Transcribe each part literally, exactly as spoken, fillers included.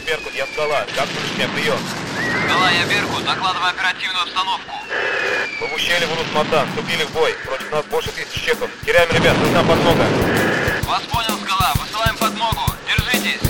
Беркут, я Скала. Как слышишь меня? Прием. Скала, я Беркут. Докладывай оперативную обстановку. Мы в ущелье Урус-Мартан. Вступили в бой. Против нас больше тысяч чеков. Теряем ребят, нужна подмога. Вас понял, Скала. Высылаем подмогу. Держитесь.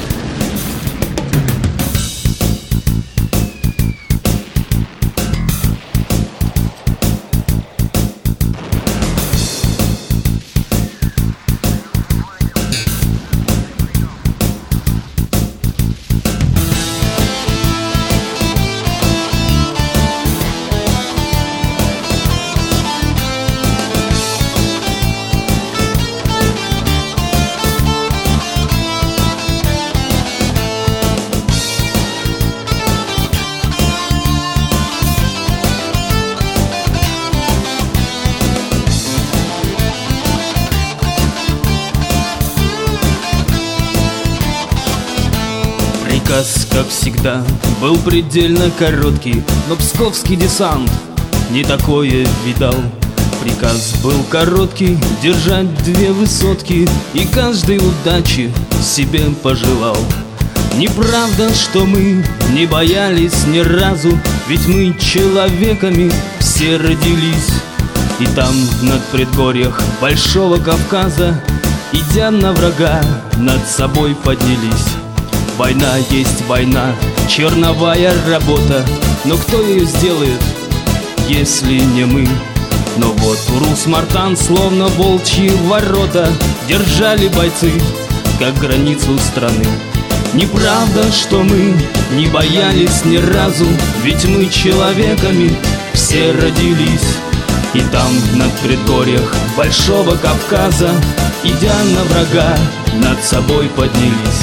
Приказ, как всегда, был предельно короткий, но псковский десант не такое видал. Приказ был короткий, держать две высотки, и каждой удачи себе пожелал. Неправда, что мы не боялись ни разу, ведь мы человеками все родились. И там, над предгорьях Большого Кавказа, идя на врага, над собой поднялись. Война есть война, черновая работа, но кто ее сделает, если не мы? Но вот Урус-Мартан, словно волчьи ворота, держали бойцы, как границу страны. Неправда, что мы не боялись ни разу, ведь мы человеками все родились. И там, над предгорьях Большого Кавказа, идя на врага, над собой поднялись.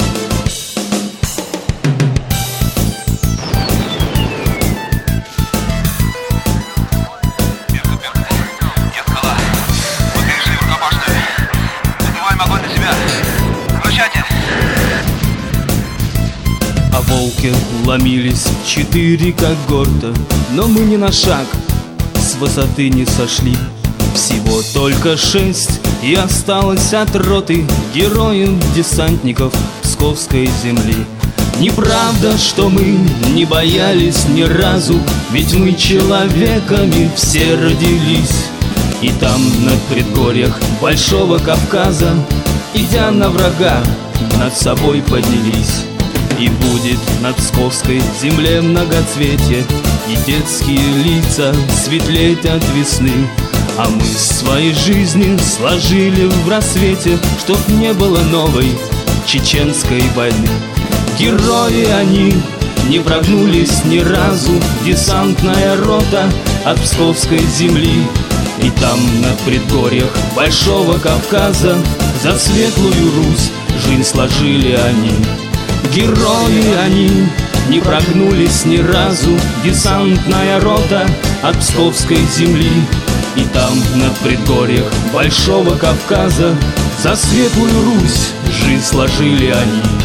А волки ломились в четыре когорта, но мы ни на шаг с высоты не сошли. Всего только шесть и осталось от роты героев-десантников Псковской земли. Неправда, что мы не боялись ни разу, ведь мы человеками все родились. И там, над предгорьях Большого Кавказа, идя на врага, над собой поднялись. И будет над Псковской земле многоцветие, и детские лица светлеть от весны. А мы свои жизни сложили в рассвете, чтоб не было новой чеченской войны. Герои они не прогнулись ни разу, десантная рота от Псковской земли. И там, над предгорьях Большого Кавказа, за светлую Русь жизнь сложили они. Герои они не прогнулись ни разу, десантная рота от Псковской земли. И там, над предгорьях Большого Кавказа, за светлую Русь жизнь сложили они.